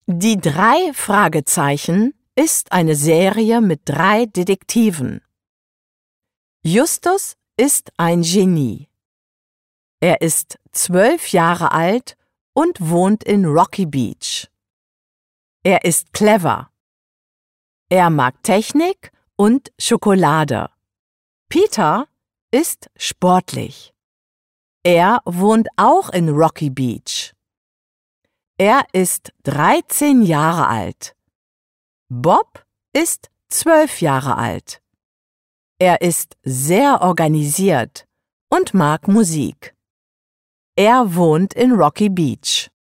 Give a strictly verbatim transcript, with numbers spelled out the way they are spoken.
Die drei Fragezeichen ist eine Serie mit drei Detektiven. Justus ist ein Genie. Er ist zwölf Jahre alt und wohnt in Rocky Beach. Er ist clever. Er mag Technik und Schokolade. Peter ist sportlich. Er wohnt auch in Rocky Beach. Er ist dreizehn Jahre alt. Bob ist zwölf Jahre alt. Er ist sehr organisiert und mag Musik. Er wohnt in Rocky Beach.